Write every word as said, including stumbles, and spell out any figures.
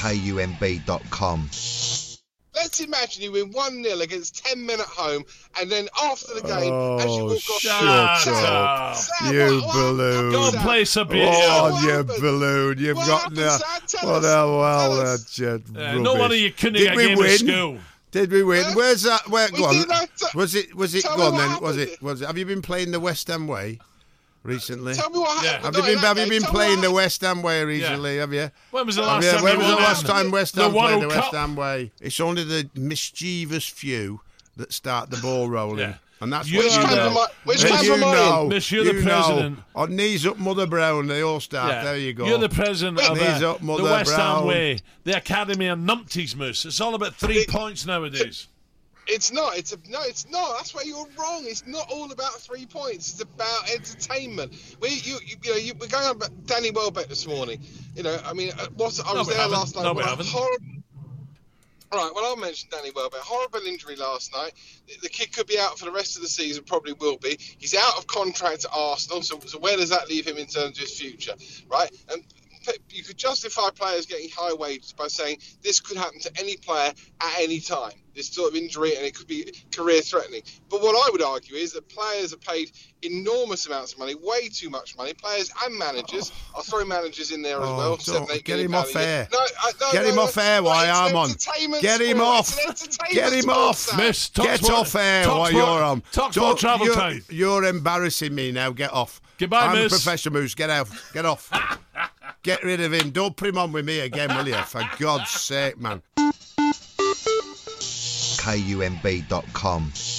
K U M B dot com. Let's imagine you win one nil against ten men at home, and then after the game, oh, as you walk off, shut Sam, up, Sam, you what, balloon! Go and play some beer. Oh, What you happened? balloon! You've What got happened, now. Sam? Tell What us. a well, Tell us. that's just Uh, rubbish. no wonder you couldn't Did get a we game win? at school. Did we win? Huh? Where's that? Where? We Go did on. that. Was it? Was it? Tell Go me on what then. Was happened. it? Was it? Have you been playing the West Ham way recently? Tell me what Yeah. happened. Have Not you been? in that Have you game. been Tell me playing what the West Ham way recently? Yeah. Have you? When was the Have last you? time When you was the won last that? time West The Ham played the World West Cup? Ham way? It's only the mischievous few that start the ball rolling. Yeah. And that's You what are you the- know. Which But camp you am I in? know, Monsieur you the President. know. On knees up, Mother Brown, they all start. Yeah. There you go. You're the president of Knees uh, up, the Mother West Ham Brown. Way, the Academy of Numpties Moose. It's all about three It- points nowadays. It's not. It's a, no. It's not. That's where you're wrong. It's not all about three points. It's about entertainment. We, you, you, you know, you, we're going on about Danny Welbeck this morning. You know, I mean, uh, what I No, was we there haven't. last night. No, we What a haven't. horrible. All right. Well, I'll mention Danny Welbeck. Horrible injury last night. The, the kid could be out for the rest of the season. Probably will be. He's out of contract at Arsenal. So, so where does that leave him in terms of his future? Right. And you could justify players getting high wages by saying this could happen to any player at any time, this sort of injury, and it could be career threatening. But what I would argue is that players are paid enormous amounts of money, way too much money. Players and managers, I'll throw managers in there as Oh, well. don't- seven, eight get million him off pound a year. air. No, I, no, Get no, him no. off air Right, while it's I'm an on. entertainment Get him sport. off. It's an entertainment Get him sport, off. Sam. Miss, Get Talksport- off air while Talksport- you're on. Talksport Don't- travel you're, time. You're embarrassing me now. Get off. Goodbye, I'm miss. a professional, Moose. Get out. Get off. Get rid of him. Don't put him on with me again, will you? For God's sake, man. K U M B dot com.